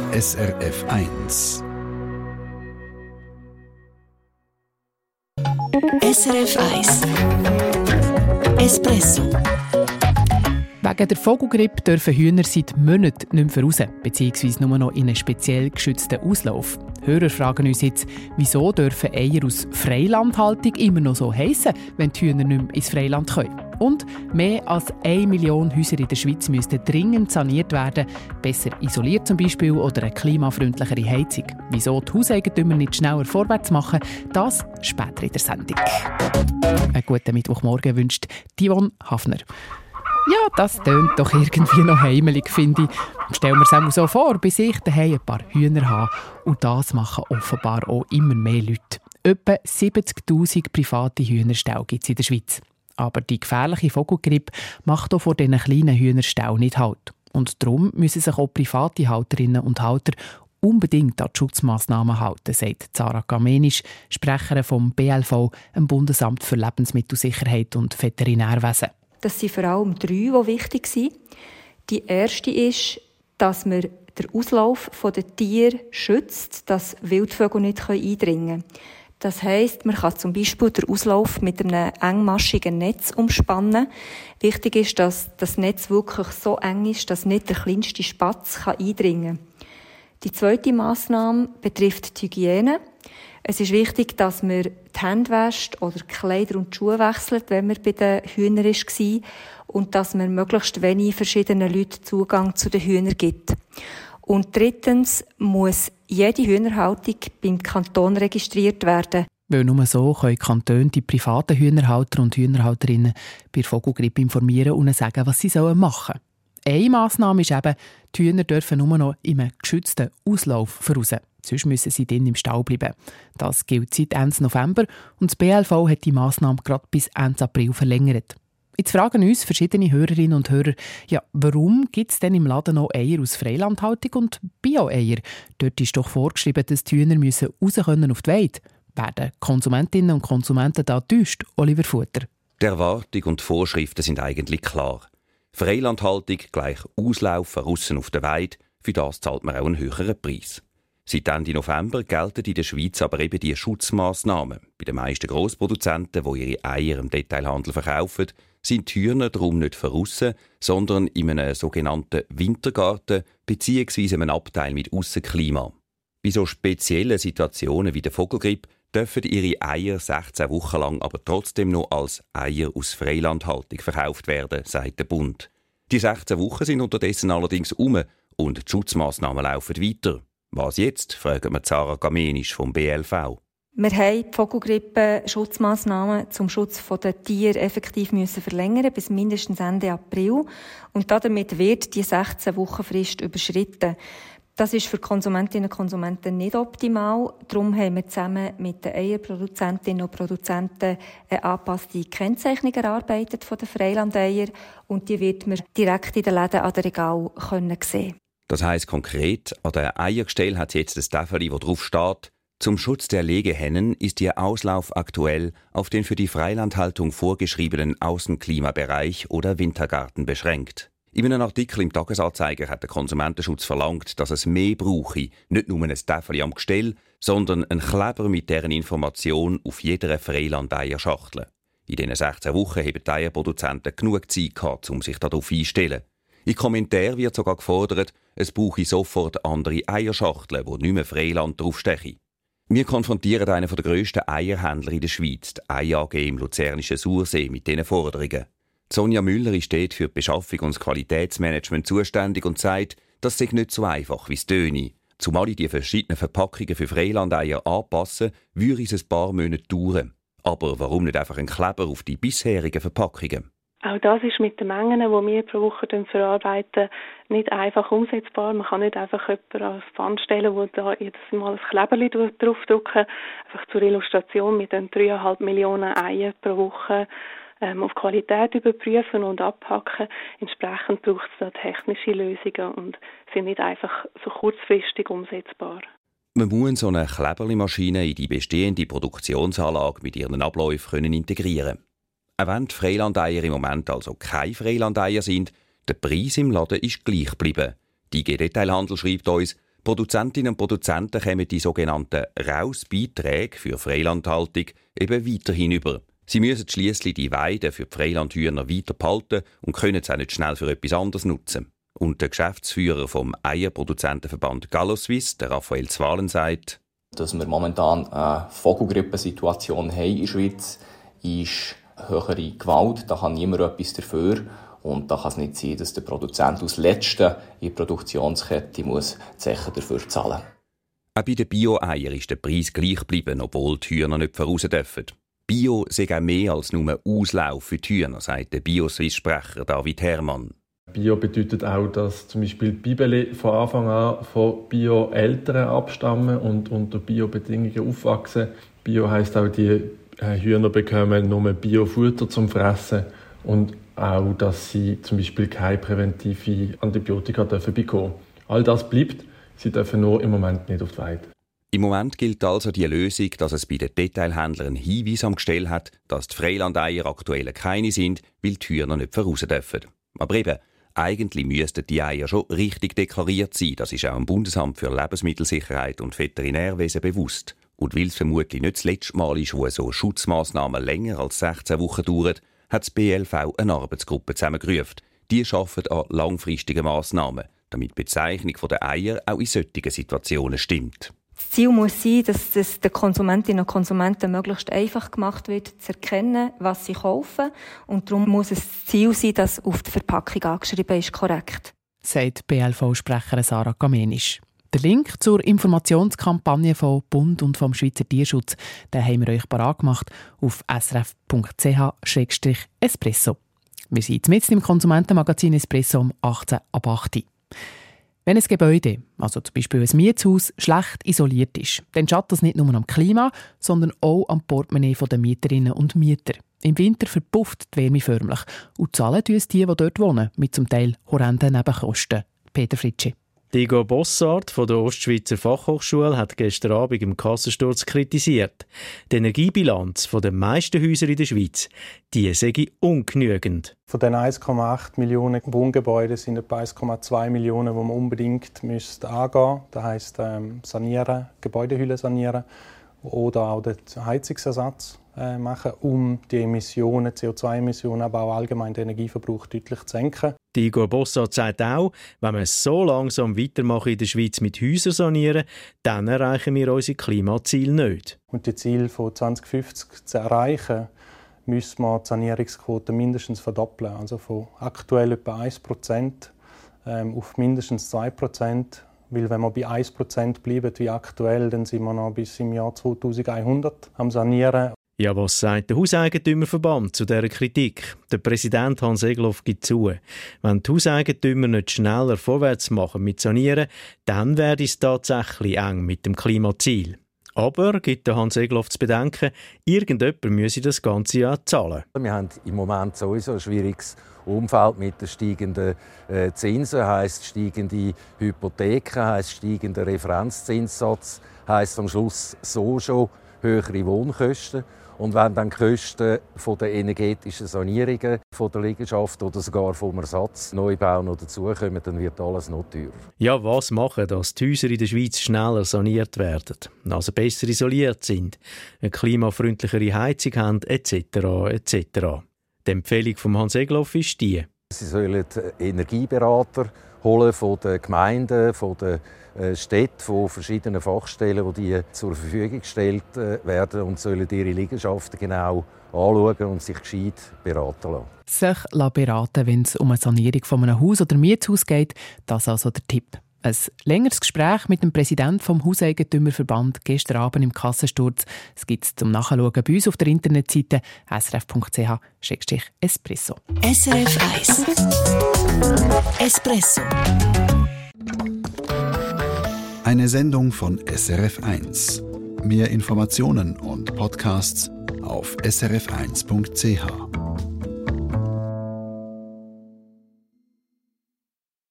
SRF 1. SRF 1 Espresso. Wegen der Vogelgrippe dürfen Hühner seit Monaten nicht mehr raus, beziehungsweise nur noch in einen speziell geschützten Auslauf. Hörer fragen uns jetzt, wieso dürfen Eier aus Freilandhaltung immer noch so heissen, wenn die Hühner nicht mehr ins Freiland können. Und mehr als 1 Million Häuser in der Schweiz müssten dringend saniert werden, besser isoliert zum Beispiel oder eine klimafreundlichere Heizung. Wieso die Hauseigentümer nicht schneller vorwärts machen, das später in der Sendung. Einen guten Mittwochmorgen wünscht Yvonne Hafner. Ja, das tönt doch irgendwie noch heimelig, finde ich. Stellen wir es auch so vor, bis ich daheim ein paar Hühner habe. Und das machen offenbar auch immer mehr Leute. Etwa 70'000 private Hühnerställe gibt es in der Schweiz. Aber die gefährliche Vogelgrippe macht auch vor diesen kleinen Hühnerställen nicht Halt. Und darum müssen sich auch private Halterinnen und Halter unbedingt an die Schutzmassnahmen halten, sagt Zara Kamenisch, Sprecherin vom BLV, dem Bundesamt für Lebensmittelsicherheit und Veterinärwesen. Das sind vor allem 3, die wichtig sind. Die erste ist, dass man den Auslauf der Tiere schützt, dass Wildvögel nicht eindringen können. Das heisst, man kann zum Beispiel den Auslauf mit einem engmaschigen Netz umspannen. Wichtig ist, dass das Netz wirklich so eng ist, dass nicht der kleinste Spatz eindringen kann. Die zweite Massnahme betrifft die Hygiene. Es ist wichtig, dass man die Hände wäscht oder die Kleider und die Schuhe wechselt, wenn man bei den Hühnern war. Und dass man möglichst wenig verschiedenen Leuten Zugang zu den Hühnern gibt. Und drittens muss jede Hühnerhaltung beim Kanton registriert werden. Weil nur so können Kantone die privaten Hühnerhalter und Hühnerhalterinnen bei Vogelgrippe informieren und sagen, was sie machen sollen. Eine Massnahme ist eben, die Hühner dürfen nur noch in einem geschützten Auslauf voraus. Sonst müssen sie dann im Stall bleiben. Das gilt seit Ende November und das BLV hat die Massnahme gerade bis Ende April verlängert. Jetzt fragen uns verschiedene Hörerinnen und Hörer, ja, warum gibt es denn im Laden noch Eier aus Freilandhaltung und Bio-Eier? Dort ist doch vorgeschrieben, dass die Hühner raus können auf die Weide. Werden Konsumentinnen und Konsumenten da täuscht, Oliver Futter? Die Erwartung und die Vorschriften sind eigentlich klar. Freilandhaltung gleich Auslaufen russen auf der Weide, für das zahlt man auch einen höheren Preis. Seit Ende November gelten in der Schweiz aber eben die Schutzmaßnahmen. Bei den meisten Grossproduzenten, die ihre Eier im Detailhandel verkaufen, sind die Hühner darum nicht verrussen, sondern in einem sogenannten Wintergarten bzw. einem Abteil mit Aussenklima. Bei so speziellen Situationen wie der Vogelgrippe dürfen ihre Eier 16 Wochen lang aber trotzdem noch als Eier aus Freilandhaltung verkauft werden, sagt der Bund. Die 16 Wochen sind unterdessen allerdings um und die Schutzmaßnahmen laufen weiter. Was jetzt, fragen wir Zara Kamenisch vom BLV. Wir haben die Vogelgrippe-Schutzmaßnahmen zum Schutz der Tiere effektiv verlängern bis mindestens Ende April. Und damit wird die 16-Wochen-Frist überschritten. Das ist für Konsumentinnen und Konsumenten nicht optimal. Darum haben wir zusammen mit den Eierproduzentinnen und Produzenten eine angepasste Kennzeichnung erarbeitet von den Freilandeiern. Und die wird man direkt in den Läden an den Regal sehen können. Das heisst konkret, an der Eiergestell hat jetzt ein Tafel, wo drauf steht: Zum Schutz der Legehennen ist Ihr Auslauf aktuell auf den für die Freilandhaltung vorgeschriebenen Außenklimabereich oder Wintergarten beschränkt. In einem Artikel im Tagesanzeiger hat der Konsumentenschutz verlangt, dass es mehr brauche, nicht nur ein Tafel am Gestell, sondern ein Kleber mit deren Information auf jeder Freilandeierschachtel. In diesen 16 Wochen haben die Eierproduzenten genug Zeit gehabt, um sich darauf einzustellen. In Kommentaren wird sogar gefordert, es brauche sofort andere Eierschachteln, wo nicht mehr Freiland draufstechen. Wir konfrontieren einen der grössten Eierhändler in der Schweiz, die Ei AG im luzernischen Sursee, mit diesen Forderungen. Sonja Müller ist dort für die Beschaffung und das Qualitätsmanagement zuständig und sagt, das sei nicht so einfach wie es töne. Zumal die verschiedenen Verpackungen für Freilandeier anpassen, würde es ein paar Monate dauern. Aber warum nicht einfach ein Kleber auf die bisherigen Verpackungen? Auch das ist mit den Mengen, die wir pro Woche verarbeiten, nicht einfach umsetzbar. Man kann nicht einfach jemanden ans Band stellen, der da jedes Mal ein Kleberli draufdrücken. Einfach zur Illustration mit den 3,5 Millionen Eiern pro Woche auf Qualität überprüfen und abpacken. Entsprechend braucht es da technische Lösungen und sind nicht einfach so kurzfristig umsetzbar. Man muss so eine Kleberli-Maschine in die bestehende Produktionsanlage mit ihren Abläufen integrieren. Auch wenn die Freilandeier im Moment also keine Freilandeier sind, der Preis im Laden ist gleich geblieben. Die IG Detailhandel schreibt uns, Produzentinnen und Produzenten kommen die sogenannten Rausbeiträge für Freilandhaltung eben weiterhin über. Sie müssen schliesslich die Weiden für die Freilandhühner weiter behalten und können es auch nicht schnell für etwas anderes nutzen. Und der Geschäftsführer vom Eierproduzentenverband Gallo-Suisse, der Raphael Zwalen, sagt, dass wir momentan eine Vogelgrippensituation haben in der Schweiz, ist höhere Gewalt. Da kann niemand etwas dafür. Und da kann es nicht sein, dass der Produzent als Letzter in der Produktionskette muss Zechen dafür zahlen. Auch bei den Bio-Eiern ist der Preis gleich geblieben, obwohl die Hühner nicht voraus dürfen. Bio sei auch mehr als nur Auslauf für die Hühner, sagt der Bio-Swiss-Sprecher David Hermann. Bio bedeutet auch, dass zum Beispiel die Bibeli von Anfang an von Bio-Eltern abstammen und unter Bio-Bedingungen aufwachsen. Bio heisst auch, die Hühner bekommen nur Bio-Futter zum Fressen und auch, dass sie zum Beispiel keine präventive Antibiotika bekommen dürfen. All das bleibt, sie dürfen nur im Moment nicht auf die Weide. Im Moment gilt also die Lösung, dass es bei den Detailhändlern einen Hinweis am Gestell hat, dass die Freilandeier aktuell keine sind, weil die Hühner nicht voraus dürfen. Aber eben, eigentlich müssten die Eier schon richtig deklariert sein. Das ist auch dem Bundesamt für Lebensmittelsicherheit und Veterinärwesen bewusst. Und weil es vermutlich nicht das letzte Mal ist, wo so Schutzmaßnahmen länger als 16 Wochen dauern, hat das BLV eine Arbeitsgruppe zusammengerufen. Die arbeitet an langfristigen Massnahmen, damit die Bezeichnung der Eier auch in solchen Situationen stimmt. Das Ziel muss sein, dass es den Konsumentinnen und Konsumenten möglichst einfach gemacht wird, zu erkennen, was sie kaufen. Und darum muss es das Ziel sein, dass auf die Verpackung angeschrieben ist, korrekt. Sagt BLV-Sprecherin Sarah Gamenisch. Den Link zur Informationskampagne vom Bund und vom Schweizer Tierschutz den haben wir euch parat gemacht auf srf.ch/espresso. Wir sind mitten im Konsumentenmagazin Espresso um 18 ab 8. Wenn ein Gebäude, also zum Beispiel ein Mietshaus, schlecht isoliert ist, dann schadet das nicht nur am Klima, sondern auch am Portemonnaie der Mieterinnen und Mieter. Im Winter verpufft die Wärme förmlich und zahlen uns die dort wohnen, mit zum Teil horrenden Nebenkosten. Peter Fritschi. Igor Bossart von der Ostschweizer Fachhochschule hat gestern Abend im Kassensturz kritisiert. Die Energiebilanz der meisten Häuser in der Schweiz, die sei ungenügend. Von den 1,8 Millionen Wohngebäuden sind etwa 1,2 Millionen, die man unbedingt angehen müsste. Das heisst, sanieren, Gebäudehülle sanieren oder auch den Heizungsersatz machen, um die Emissionen, CO2-Emissionen, aber auch allgemein den Energieverbrauch deutlich zu senken. Igor Bossart sagt auch, wenn wir so langsam weitermachen in der Schweiz mit Häusern sanieren, dann erreichen wir unsere Klimaziele nicht. Und die Ziele von 2050 zu erreichen, müssen wir die Sanierungsquote mindestens verdoppeln. Also von aktuell etwa 1% auf mindestens 2%. Weil wenn wir bei 1% bleiben wie aktuell, dann sind wir noch bis im Jahr 2100 am Sanieren. Ja, was sagt der Hauseigentümerverband zu dieser Kritik? Der Präsident Hans Egloff gibt zu. Wenn die Hauseigentümer nicht schneller vorwärts machen mit Sanieren, dann werde es tatsächlich eng mit dem Klimaziel. Aber, gibt der Hans Egloff zu bedenken, irgendjemand müsse das Ganze ja zahlen. Wir haben im Moment sowieso ein schwieriges Umfeld mit den steigenden Zinsen, heisst steigende Hypotheken, heisst steigender Referenzzinssatz, heisst am Schluss so schon höhere Wohnkosten. Und wenn dann die Kosten von der energetischen Sanierungen von der Liegenschaft oder sogar vom Ersatz, Neubau noch dazukommen, dann wird alles noch teurer. Ja, was machen, dass die Häuser in der Schweiz schneller saniert werden, also besser isoliert sind, eine klimafreundlichere Heizung haben, etc. etc. Die Empfehlung von Hans Egloff ist die: Sie sollen Energieberater holen von den Gemeinden, von den Städten, von verschiedenen Fachstellen, die zur Verfügung gestellt werden und sollen ihre Liegenschaften genau anschauen und sich gescheit beraten lassen. Sich beraten, wenn es um eine Sanierung von einem Haus oder Mietshaus geht, das ist also der Tipp. Ein längeres Gespräch mit dem Präsidenten vom Hauseigentümerverband gestern Abend im Kassensturz. Es gibt es zum Nachschauen bei uns auf der Internetseite srf.ch/espresso. SRF 1 Espresso. Eine Sendung von SRF 1. Mehr Informationen und Podcasts auf srf1.ch.